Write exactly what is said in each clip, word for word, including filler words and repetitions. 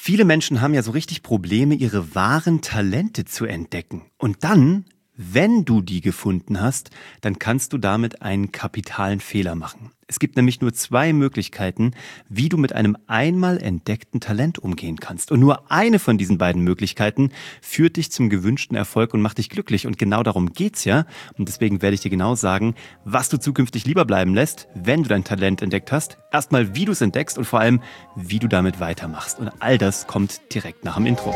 Viele Menschen haben ja so richtig Probleme, ihre wahren Talente zu entdecken. Und dann, wenn du die gefunden hast, dann kannst du damit einen kapitalen Fehler machen. Es gibt nämlich nur zwei Möglichkeiten, wie du mit einem einmal entdeckten Talent umgehen kannst. Und nur eine von diesen beiden Möglichkeiten führt dich zum gewünschten Erfolg und macht dich glücklich. Und genau darum geht's ja. Und deswegen werde ich dir genau sagen, was du zukünftig lieber bleiben lässt, wenn du dein Talent entdeckt hast. Erstmal, wie du es entdeckst und vor allem, wie du damit weitermachst. Und all das kommt direkt nach dem Intro.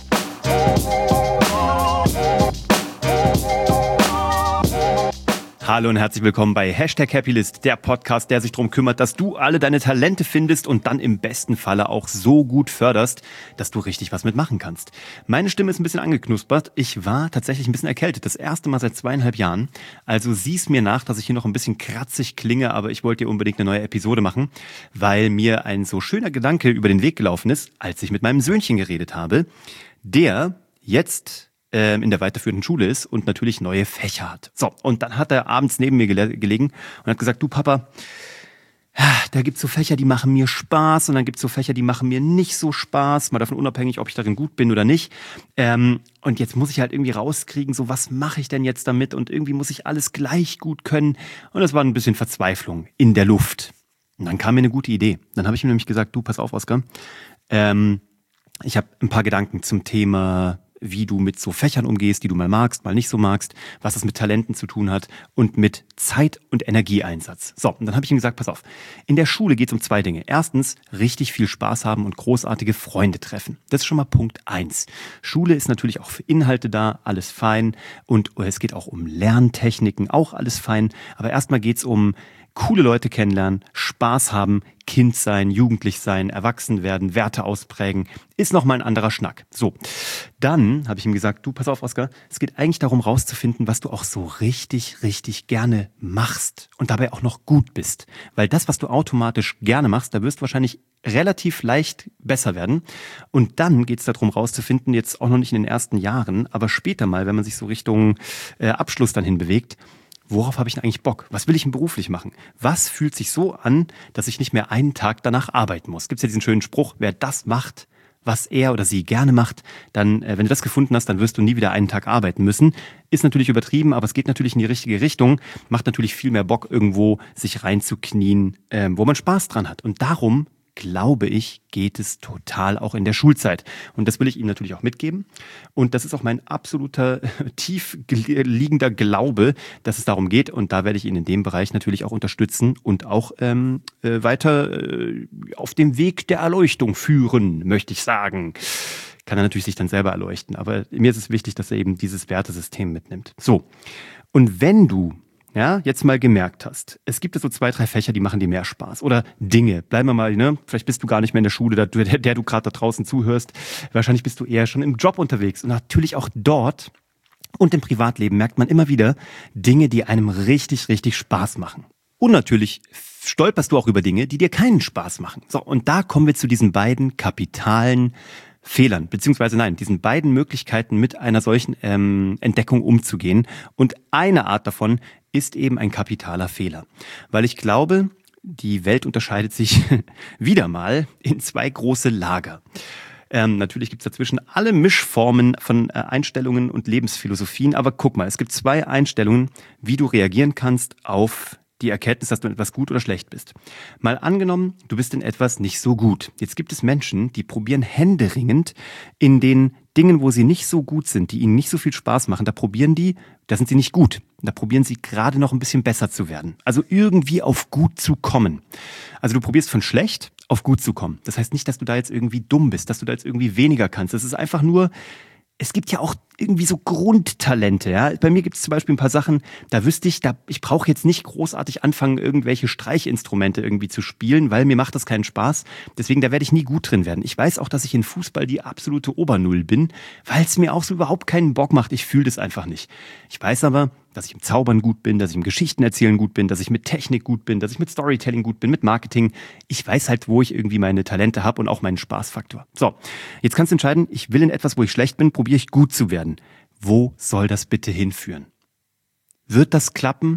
Hallo und herzlich willkommen bei Hashtag Happylist, der Podcast, der sich darum kümmert, dass du alle deine Talente findest und dann im besten Falle auch so gut förderst, dass du richtig was mitmachen kannst. Meine Stimme ist ein bisschen angeknuspert. Ich war tatsächlich ein bisschen erkältet, das erste Mal seit zweieinhalb Jahren. Also sieh's mir nach, dass ich hier noch ein bisschen kratzig klinge, aber ich wollte dir unbedingt eine neue Episode machen, weil mir ein so schöner Gedanke über den Weg gelaufen ist, als ich mit meinem Söhnchen geredet habe, der jetzt in der weiterführenden Schule ist und natürlich neue Fächer hat. So, und dann hat er abends neben mir gele- gelegen und hat gesagt, du Papa, da gibt's so Fächer, die machen mir Spaß und dann gibt's so Fächer, die machen mir nicht so Spaß, mal davon unabhängig, ob ich darin gut bin oder nicht. Ähm, und jetzt muss ich halt irgendwie rauskriegen, so was mache ich denn jetzt damit und irgendwie muss ich alles gleich gut können. Und das war ein bisschen Verzweiflung in der Luft. Und dann kam mir eine gute Idee. Dann habe ich ihm nämlich gesagt, du, pass auf, Oskar, ähm, ich habe ein paar Gedanken zum Thema, wie du mit so Fächern umgehst, die du mal magst, mal nicht so magst, was das mit Talenten zu tun hat und mit Zeit- und Energieeinsatz. So, und dann habe ich ihm gesagt, pass auf, in der Schule geht es um zwei Dinge. Erstens, richtig viel Spaß haben und großartige Freunde treffen. Das ist schon mal Punkt eins. Schule ist natürlich auch für Inhalte da, alles fein. Und es geht auch um Lerntechniken, auch alles fein. Aber erstmal geht es um coole Leute kennenlernen, Spaß haben, Kind sein, jugendlich sein, erwachsen werden, Werte ausprägen, ist nochmal ein anderer Schnack. So, dann habe ich ihm gesagt, du, pass auf, Oskar, es geht eigentlich darum rauszufinden, was du auch so richtig, richtig gerne machst und dabei auch noch gut bist. Weil das, was du automatisch gerne machst, da wirst du wahrscheinlich relativ leicht besser werden. Und dann geht es darum rauszufinden, jetzt auch noch nicht in den ersten Jahren, aber später mal, wenn man sich so Richtung äh, Abschluss dann hin bewegt, worauf habe ich denn eigentlich Bock? Was will ich denn beruflich machen? Was fühlt sich so an, dass ich nicht mehr einen Tag danach arbeiten muss? Gibt es ja diesen schönen Spruch, wer das macht, was er oder sie gerne macht, dann, äh, wenn du das gefunden hast, dann wirst du nie wieder einen Tag arbeiten müssen. Ist natürlich übertrieben, aber es geht natürlich in die richtige Richtung. Macht natürlich viel mehr Bock, irgendwo sich reinzuknien, äh, wo man Spaß dran hat. Und darum, glaube ich, geht es total auch in der Schulzeit. Und das will ich Ihnen natürlich auch mitgeben. Und das ist auch mein absoluter tief liegender Glaube, dass es darum geht. Und da werde ich Ihnen in dem Bereich natürlich auch unterstützen und auch ähm, äh, weiter äh, auf dem Weg der Erleuchtung führen, möchte ich sagen. Kann er natürlich sich dann selber erleuchten. Aber mir ist es wichtig, dass er eben dieses Wertesystem mitnimmt. So, und wenn du ja, jetzt mal gemerkt hast, es gibt so zwei, drei Fächer, die machen dir mehr Spaß. Oder Dinge, bleiben wir mal, ne? Vielleicht bist du gar nicht mehr in der Schule, der, der, der du gerade da draußen zuhörst. Wahrscheinlich bist du eher schon im Job unterwegs. Und natürlich auch dort und im Privatleben merkt man immer wieder Dinge, die einem richtig, richtig Spaß machen. Und natürlich stolperst du auch über Dinge, die dir keinen Spaß machen. So, und da kommen wir zu diesen beiden kapitalen Fehlern, beziehungsweise nein, diesen beiden Möglichkeiten mit einer solchen ähm, Entdeckung umzugehen. Und eine Art davon ist eben ein kapitaler Fehler. Weil ich glaube, die Welt unterscheidet sich wieder mal in zwei große Lager. Ähm, natürlich gibt es dazwischen alle Mischformen von äh, Einstellungen und Lebensphilosophien, aber guck mal, es gibt zwei Einstellungen, wie du reagieren kannst auf die Erkenntnis, dass du in etwas gut oder schlecht bist. Mal angenommen, du bist in etwas nicht so gut. Jetzt gibt es Menschen, die probieren händeringend in den Dingen, wo sie nicht so gut sind, die ihnen nicht so viel Spaß machen, da probieren die, da sind sie nicht gut. Da probieren sie gerade noch ein bisschen besser zu werden. Also irgendwie auf gut zu kommen. Also du probierst von schlecht auf gut zu kommen. Das heißt nicht, dass du da jetzt irgendwie dumm bist, dass du da jetzt irgendwie weniger kannst. Das ist einfach nur, es gibt ja auch irgendwie so Grundtalente, ja. Bei mir gibt es zum Beispiel ein paar Sachen, da wüsste ich, da ich brauche jetzt nicht großartig anfangen, irgendwelche Streichinstrumente irgendwie zu spielen, weil mir macht das keinen Spaß. Deswegen, da werde ich nie gut drin werden. Ich weiß auch, dass ich in Fußball die absolute Obernull bin, weil es mir auch so überhaupt keinen Bock macht. Ich fühle das einfach nicht. Ich weiß aber, dass ich im Zaubern gut bin, dass ich im Geschichtenerzählen gut bin, dass ich mit Technik gut bin, dass ich mit Storytelling gut bin, mit Marketing. Ich weiß halt, wo ich irgendwie meine Talente habe und auch meinen Spaßfaktor. So, jetzt kannst du entscheiden, ich will in etwas, wo ich schlecht bin, probiere ich gut zu werden. Wo soll das bitte hinführen? Wird das klappen?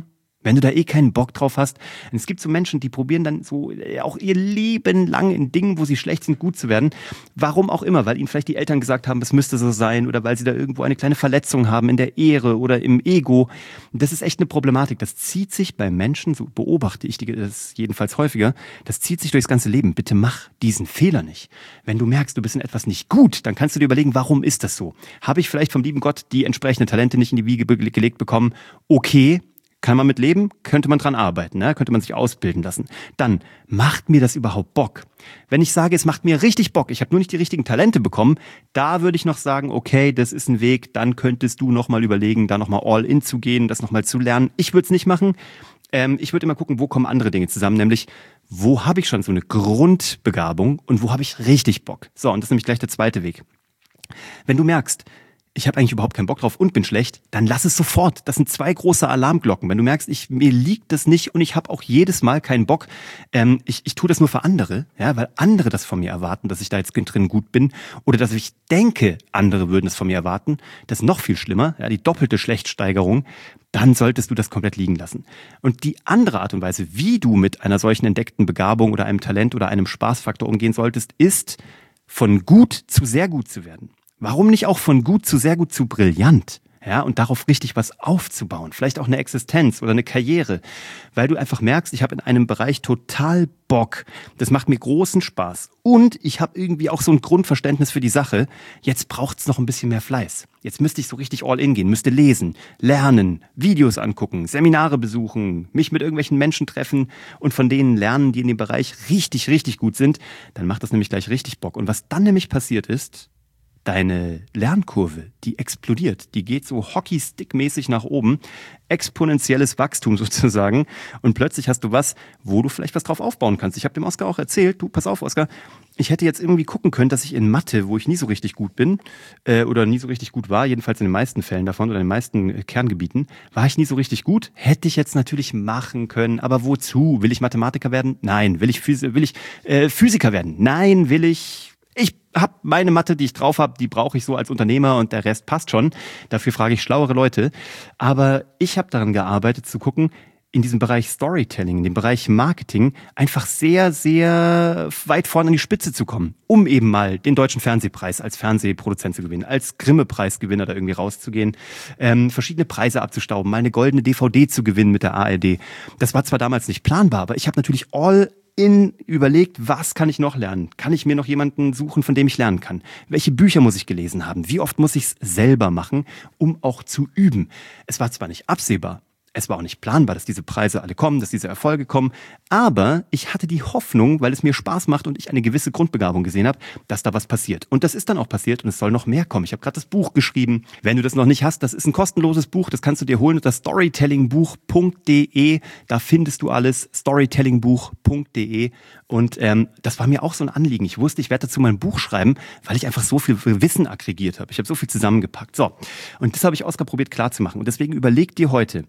Wenn du da eh keinen Bock drauf hast, und es gibt so Menschen, die probieren dann so auch ihr Leben lang in Dingen, wo sie schlecht sind, gut zu werden. Warum auch immer, weil ihnen vielleicht die Eltern gesagt haben, es müsste so sein oder weil sie da irgendwo eine kleine Verletzung haben in der Ehre oder im Ego. Das ist echt eine Problematik. Das zieht sich bei Menschen, so beobachte ich das jedenfalls häufiger, das zieht sich durchs ganze Leben. Bitte mach diesen Fehler nicht. Wenn du merkst, du bist in etwas nicht gut, dann kannst du dir überlegen, warum ist das so? Habe ich vielleicht vom lieben Gott die entsprechenden Talente nicht in die Wiege gelegt bekommen? Okay. Kann man mit leben? Könnte man dran arbeiten, ne? Könnte man sich ausbilden lassen. Dann, macht mir das überhaupt Bock? Wenn ich sage, es macht mir richtig Bock, ich habe nur nicht die richtigen Talente bekommen, da würde ich noch sagen, okay, das ist ein Weg, dann könntest du nochmal überlegen, da nochmal all in zu gehen, das nochmal zu lernen. Ich würde es nicht machen. Ähm, ich würde immer gucken, wo kommen andere Dinge zusammen, nämlich, wo habe ich schon so eine Grundbegabung und wo habe ich richtig Bock? So, und das ist nämlich gleich der zweite Weg. Wenn du merkst, ich habe eigentlich überhaupt keinen Bock drauf und bin schlecht, dann lass es sofort. Das sind zwei große Alarmglocken. Wenn du merkst, ich, mir liegt das nicht und ich habe auch jedes Mal keinen Bock, ähm, ich, ich tue das nur für andere, ja, weil andere das von mir erwarten, dass ich da jetzt drin gut bin oder dass ich denke, andere würden es von mir erwarten. Das ist noch viel schlimmer, ja, die doppelte Schlechtsteigerung. Dann solltest du das komplett liegen lassen. Und die andere Art und Weise, wie du mit einer solchen entdeckten Begabung oder einem Talent oder einem Spaßfaktor umgehen solltest, ist, von gut zu sehr gut zu werden. Warum nicht auch von gut zu sehr gut zu brillant? Ja, und darauf richtig was aufzubauen. Vielleicht auch eine Existenz oder eine Karriere. Weil du einfach merkst, ich habe in einem Bereich total Bock. Das macht mir großen Spaß. Und ich habe irgendwie auch so ein Grundverständnis für die Sache. Jetzt braucht's noch ein bisschen mehr Fleiß. Jetzt müsste ich so richtig all in gehen, müsste lesen, lernen, Videos angucken, Seminare besuchen, mich mit irgendwelchen Menschen treffen und von denen lernen, die in dem Bereich richtig, richtig gut sind. Dann macht das nämlich gleich richtig Bock. Und was dann nämlich passiert ist, deine Lernkurve, die explodiert, die geht so Hockeystick-mäßig nach oben, exponentielles Wachstum sozusagen und plötzlich hast du was, wo du vielleicht was drauf aufbauen kannst. Ich habe dem Oskar auch erzählt, du, pass auf Oskar, ich hätte jetzt irgendwie gucken können, dass ich in Mathe, wo ich nie so richtig gut bin äh, oder nie so richtig gut war, jedenfalls in den meisten Fällen davon oder in den meisten äh, Kerngebieten, war ich nie so richtig gut, hätte ich jetzt natürlich machen können, aber wozu? Will ich Mathematiker werden? Nein. Will ich, Physi- will ich äh, Physiker werden? Nein. Will ich... Ich habe meine Mathe, die ich drauf habe, die brauche ich so als Unternehmer und der Rest passt schon. Dafür frage ich schlauere Leute. Aber ich habe daran gearbeitet zu gucken, in diesem Bereich Storytelling, in dem Bereich Marketing, einfach sehr, sehr weit vorne an die Spitze zu kommen, um eben mal den Deutschen Fernsehpreis als Fernsehproduzent zu gewinnen, als Grimme-Preisgewinner da irgendwie rauszugehen, ähm, verschiedene Preise abzustauben, mal eine goldene D V D zu gewinnen mit der A R D. Das war zwar damals nicht planbar, aber ich habe natürlich all in überlegt, was kann ich noch lernen? Kann ich mir noch jemanden suchen, von dem ich lernen kann? Welche Bücher muss ich gelesen haben? Wie oft muss ich es selber machen, um auch zu üben? Es war zwar nicht absehbar, es war auch nicht planbar, dass diese Preise alle kommen, dass diese Erfolge kommen, aber ich hatte die Hoffnung, weil es mir Spaß macht und ich eine gewisse Grundbegabung gesehen habe, dass da was passiert. Und das ist dann auch passiert und es soll noch mehr kommen. Ich habe gerade das Buch geschrieben. Wenn du das noch nicht hast, das ist ein kostenloses Buch, das kannst du dir holen unter storytellingbuch punkt de. Da findest du alles, storytellingbuch punkt de. Und ähm, das war mir auch so ein Anliegen. Ich wusste, ich werde dazu mein Buch schreiben, weil ich einfach so viel Wissen aggregiert habe. Ich habe so viel zusammengepackt. So, und das habe ich Oskar probiert klarzumachen. Und deswegen überleg dir heute,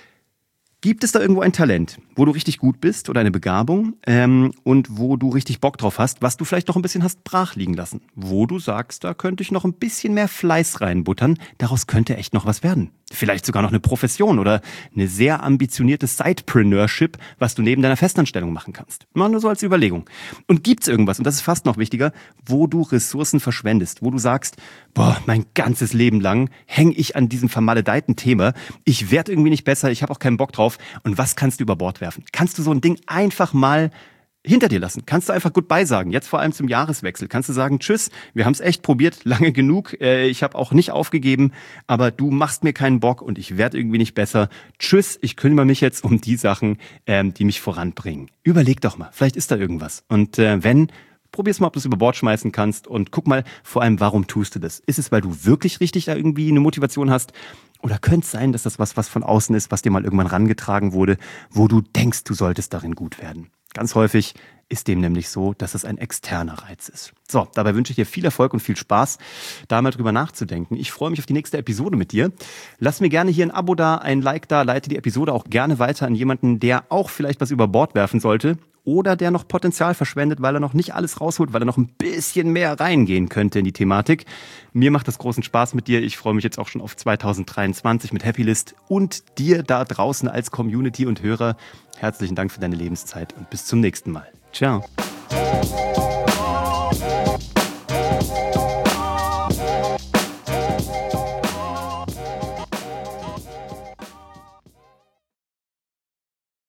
gibt es da irgendwo ein Talent, wo du richtig gut bist oder eine Begabung ähm, und wo du richtig Bock drauf hast, was du vielleicht noch ein bisschen hast brach liegen lassen? Wo du sagst, da könnte ich noch ein bisschen mehr Fleiß reinbuttern, daraus könnte echt noch was werden. Vielleicht sogar noch eine Profession oder eine sehr ambitionierte Sidepreneurship, was du neben deiner Festanstellung machen kannst. Mal nur so als Überlegung. Und gibt's irgendwas, und das ist fast noch wichtiger, wo du Ressourcen verschwendest, wo du sagst, boah, mein ganzes Leben lang hänge ich an diesem vermaledeiten Thema, ich werde irgendwie nicht besser, ich habe auch keinen Bock drauf, und was kannst du über Bord werfen? Kannst du so ein Ding einfach mal hinter dir lassen? Kannst du einfach Goodbye sagen? Jetzt vor allem zum Jahreswechsel. Kannst du sagen, tschüss, wir haben es echt probiert, lange genug. Äh, ich habe auch nicht aufgegeben, aber du machst mir keinen Bock und ich werde irgendwie nicht besser. Tschüss, ich kümmere mich jetzt um die Sachen, ähm, die mich voranbringen. Überleg doch mal, vielleicht ist da irgendwas. Und äh, wenn, probier's mal, ob du es über Bord schmeißen kannst und guck mal vor allem, warum tust du das? Ist es, weil du wirklich richtig da irgendwie eine Motivation hast? Oder könnte es sein, dass das was, was von außen ist, was dir mal irgendwann rangetragen wurde, wo du denkst, du solltest darin gut werden? Ganz häufig ist dem nämlich so, dass es ein externer Reiz ist. So, dabei wünsche ich dir viel Erfolg und viel Spaß, da mal drüber nachzudenken. Ich freue mich auf die nächste Episode mit dir. Lass mir gerne hier ein Abo da, ein Like da, leite die Episode auch gerne weiter an jemanden, der auch vielleicht was über Bord werfen sollte. oder der noch Potenzial verschwendet, weil er noch nicht alles rausholt, weil er noch ein bisschen mehr reingehen könnte in die Thematik. Mir macht das großen Spaß mit dir. Ich freue mich jetzt auch schon auf zwanzig dreiundzwanzig mit Happylist und dir da draußen als Community und Hörer. Herzlichen Dank für deine Lebenszeit und bis zum nächsten Mal. Ciao.